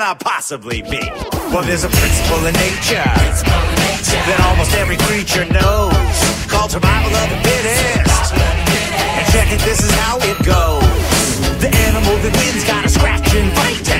I possibly be? Well, there's a principle in nature that almost every creature knows, called survival of the fittest. And check it, this is how it goes. The animal that wins gotta scratch and fight.